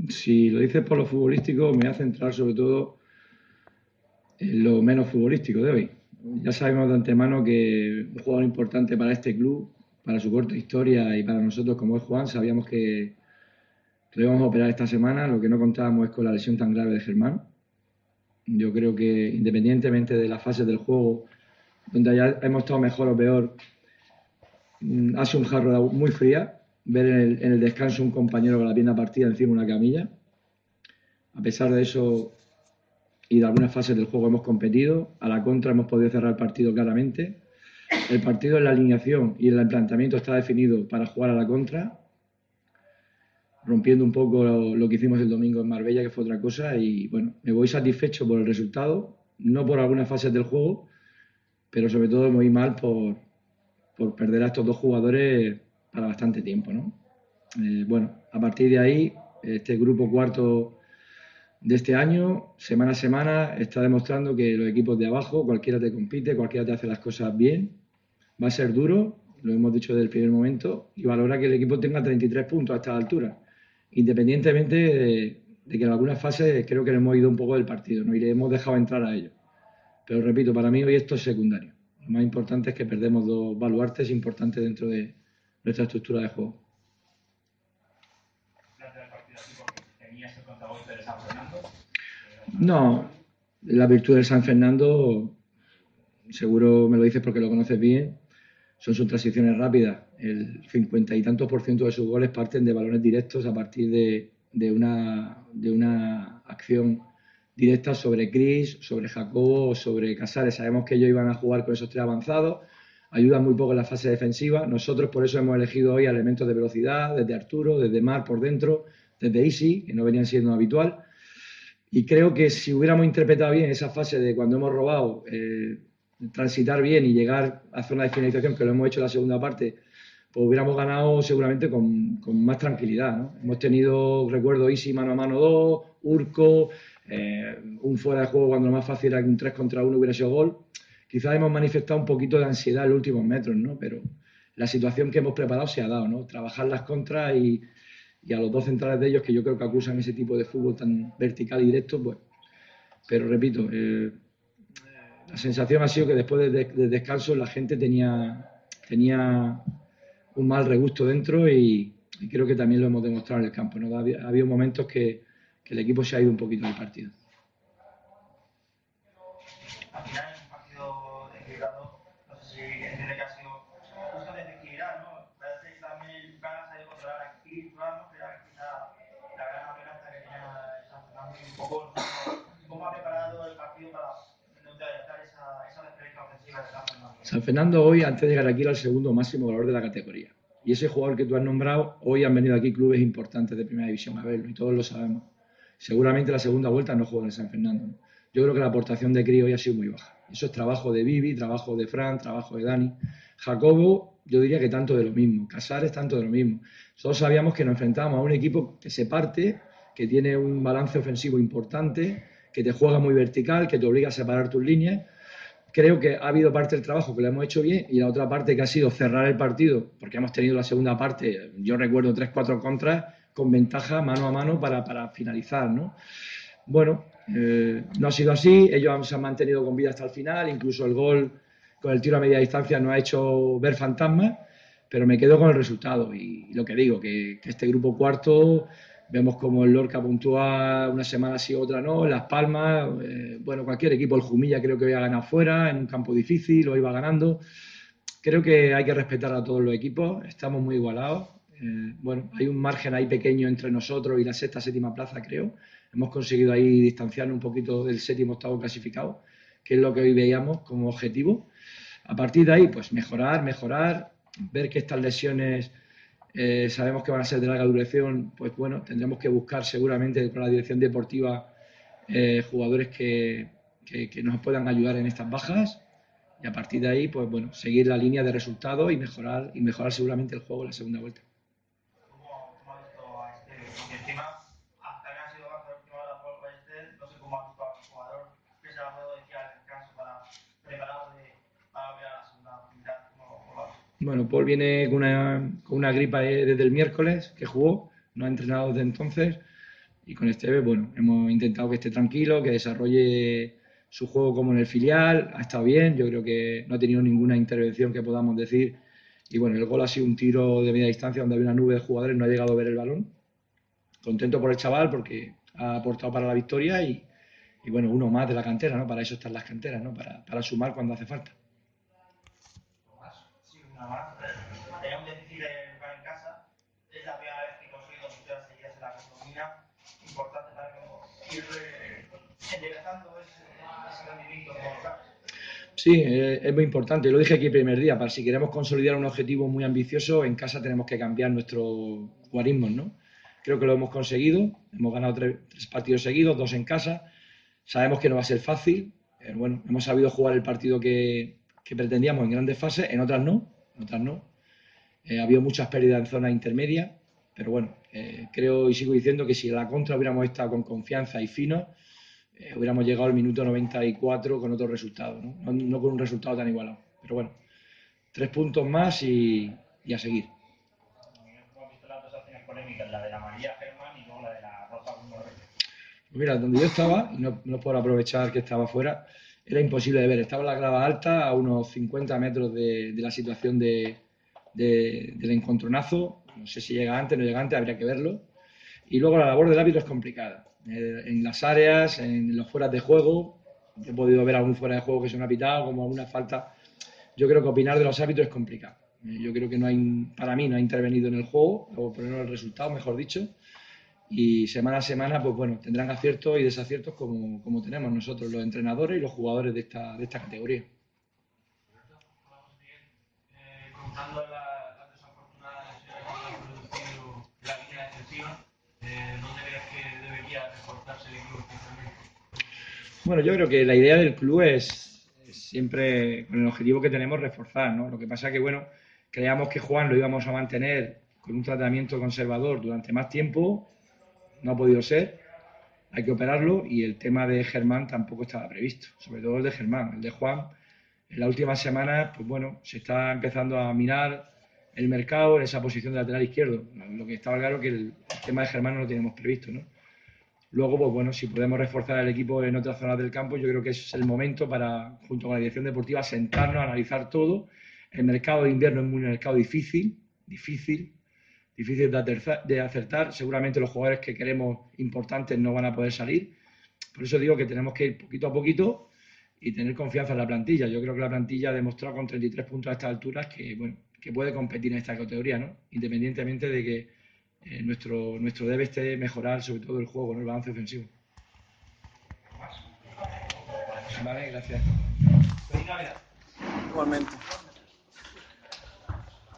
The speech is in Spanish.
Si lo dices por lo futbolístico, me voy a centrar sobre todo en lo menos futbolístico de hoy. Ya sabemos de antemano que un jugador importante para este club, para su corta historia y para nosotros como es Juan, sabíamos que lo íbamos a operar esta semana. Lo que no contábamos es con la lesión tan grave de Germán. Yo creo que independientemente de las fases del juego, donde ya hemos estado mejor o peor, ha sido un jarro de agua muy fría ver en el descanso un compañero con la pierna partida encima de una camilla. A pesar de eso y de algunas fases del juego hemos competido, a la contra hemos podido cerrar el partido claramente. El partido en la alineación y en el planteamiento está definido para jugar a la contra, rompiendo un poco lo que hicimos el domingo en Marbella, que fue otra cosa. Y bueno, me voy satisfecho por el resultado, no por algunas fases del juego, pero sobre todo me voy mal por perder a estos dos jugadores para bastante tiempo, ¿no? Bueno, a partir de ahí, este grupo cuarto de este año, semana a semana, está demostrando que los equipos de abajo, cualquiera te compite, cualquiera te hace las cosas bien. Va a ser duro, lo hemos dicho desde el primer momento, y valora que el equipo tenga 33 puntos a esta altura, independientemente de que en algunas fases creo que le hemos ido un poco del partido, ¿no? Y le hemos dejado entrar a ellos. Pero repito, para mí hoy esto es secundario. Lo más importante es que perdemos dos baluartes importantes dentro de nuestra estructura de juego. No, la virtud del San Fernando, seguro me lo dices porque lo conoces bien, son sus transiciones rápidas. El 50 y tantos por ciento de sus goles parten de balones directos a partir de una acción directa sobre Cris, sobre Jacobo o sobre Casares. Sabemos que ellos iban a jugar con esos tres avanzados, ayudan muy poco en la fase defensiva. Nosotros por eso hemos elegido hoy elementos de velocidad, desde Arturo, desde Mar por dentro, desde Isi, que no venían siendo habitual. Y creo que si hubiéramos interpretado bien esa fase de cuando hemos robado, transitar bien y llegar a zona de finalización, que lo hemos hecho en la segunda parte, pues hubiéramos ganado seguramente con más tranquilidad, ¿no? Hemos tenido, recuerdo, Isi mano a mano 2, Urco, un fuera de juego cuando lo más fácil era que un 3 contra 1 hubiera sido gol. Quizás hemos manifestado un poquito de ansiedad en los últimos metros, ¿no? Pero la situación que hemos preparado se ha dado, ¿no? Trabajar las contras y a los dos centrales de ellos, que yo creo que acusan ese tipo de fútbol tan vertical y directo, pues. Pero repito, la sensación ha sido que después del descanso la gente tenía un mal regusto dentro y creo que también lo hemos demostrado en el campo, ¿no? Ha habido momentos que el equipo se ha ido un poquito del partido. Al final es un partido equilibrado, no sé si entiende que ha sido justo desequilibrado, ¿no? Parece que también ganas de controlar aquí, ¿no? Que era quizá la gran amenaza que tenía San Fernando y un poco cómo ha preparado el partido para neutralizar esa referencia ofensiva de San Fernando. San Fernando hoy, antes de llegar aquí, era el segundo máximo valor de la categoría. Y ese jugador que tú has nombrado, hoy han venido aquí clubes importantes de primera división a verlo, y todos lo sabemos. Seguramente la segunda vuelta no juega en San Fernando, ¿no? Yo creo que la aportación de Crio hoy ha sido muy baja. Eso es trabajo de Vivi, trabajo de Fran, trabajo de Dani. Jacobo, yo diría que tanto de lo mismo. Casares, tanto de lo mismo. Todos sabíamos que nos enfrentábamos a un equipo que se parte, que tiene un balance ofensivo importante, que te juega muy vertical, que te obliga a separar tus líneas. Creo que ha habido parte del trabajo que lo hemos hecho bien y la otra parte que ha sido cerrar el partido, porque hemos tenido la segunda parte, yo recuerdo 3-4 contras con ventaja mano a mano para finalizar, ¿no? Bueno, no ha sido así, ellos se han mantenido con vida hasta el final, incluso el gol con el tiro a media distancia nos ha hecho ver fantasmas, pero me quedo con el resultado y lo que digo, que este grupo cuarto vemos como el Lorca puntúa una semana sí, otra no, Las Palmas, bueno, cualquier equipo, el Jumilla creo que había ganado fuera, en un campo difícil, lo iba ganando. Creo que hay que respetar a todos los equipos, estamos muy igualados. Bueno, hay un margen ahí pequeño entre nosotros y la sexta, séptima plaza, creo. Hemos conseguido ahí distanciarnos un poquito del séptimo, octavo clasificado, que es lo que hoy veíamos como objetivo. A partir de ahí, pues mejorar, ver que estas lesiones sabemos que van a ser de larga duración, pues bueno, tendremos que buscar seguramente con la dirección deportiva jugadores que nos puedan ayudar en estas bajas y a partir de ahí, pues bueno, seguir la línea de resultados y mejorar seguramente el juego en la segunda vuelta. ¿Cómo ha visto a este? Porque encima, hasta que ha sido baja la última hora por este, no sé cómo ha visto a un jugador que se ha podido decir al descanso para prepararse para volver a la segunda mitad. ¿Cómo va? Bueno, Paul viene con una gripa desde el miércoles que jugó, no ha entrenado desde entonces. Y con Esteve, bueno, hemos intentado que esté tranquilo, que desarrolle su juego como en el filial, ha estado bien, yo creo que no ha tenido ninguna intervención que podamos decir. Y bueno, el gol ha sido un tiro de media distancia donde había una nube de jugadores, no ha llegado a ver el balón. Contento por el chaval porque ha aportado para la victoria y bueno, uno más de la cantera, ¿no? Para eso están las canteras, ¿no? Para sumar cuando hace falta. Sí, una más. Tenía un déficit de local en casa. Es la primera vez que consigue dos victorias seguidas en la economía. Importante también ir enderezando ese rendimiento como local. Sí, es muy importante. Lo dije aquí el primer día. Para si queremos consolidar un objetivo muy ambicioso, en casa tenemos que cambiar nuestros guarismos, ¿no? Creo que lo hemos conseguido. Hemos ganado tres partidos seguidos, 2 en casa. Sabemos que no va a ser fácil. Bueno, hemos sabido jugar el partido que pretendíamos en grandes fases, en otras no. En otras no. Ha habido muchas pérdidas en zonas intermedias, pero bueno, creo y sigo diciendo que si en la contra hubiéramos estado con confianza y finos, hubiéramos llegado al minuto 94 con otro resultado, ¿no? No con un resultado tan igualado. Pero bueno, 3 puntos más y a seguir. Hemos visto las dos acciones polémicas, la de la María Germán y luego la de la Rosa Moreno. Pues mira, donde yo estaba, y no por aprovechar que estaba fuera, era imposible de ver. Estaba en la grava alta, a unos 50 metros de la situación del encontronazo. No sé si llega antes, no llega antes, habría que verlo. Y luego la labor del árbitro es complicada. En las áreas, en los fueras de juego, he podido ver algún fuera de juego que se me ha pitado, como alguna falta. Yo creo que opinar de los árbitros es complicado. Yo creo que para mí no ha intervenido en el juego, o por lo menos el resultado, mejor dicho. Y semana a semana, pues bueno, tendrán aciertos y desaciertos como tenemos nosotros, los entrenadores y los jugadores de esta categoría. Contando las desafortunadas lesiones que ha producido la línea defensiva, ¿dónde crees que debería reforzarse el equipo especialmente? Bueno, yo creo que la idea del club es siempre con el objetivo que tenemos reforzar, ¿no? Lo que pasa que, bueno, creíamos que Juan lo íbamos a mantener con un tratamiento conservador durante más tiempo, no ha podido ser, hay que operarlo y el tema de Germán tampoco estaba previsto, sobre todo el de Germán. El de Juan, en las últimas semanas, pues bueno, se está empezando a mirar el mercado en esa posición de lateral izquierdo. Lo que estaba claro que el tema de Germán no lo teníamos previsto, ¿no? Luego, pues bueno, si podemos reforzar el equipo en otras zonas del campo, yo creo que es el momento para, junto con la dirección deportiva, sentarnos, analizar todo. El mercado de invierno es un mercado difícil de acertar. Seguramente los jugadores que queremos importantes no van a poder salir. Por eso digo que tenemos que ir poquito a poquito y tener confianza en la plantilla. Yo creo que la plantilla ha demostrado con 33 puntos a estas alturas que, bueno, que puede competir en esta categoría, ¿no? Independientemente de que nuestro debe esté mejorar sobre todo el juego, ¿no? El balance ofensivo. Vale, gracias. Feliz Navidad. Igualmente.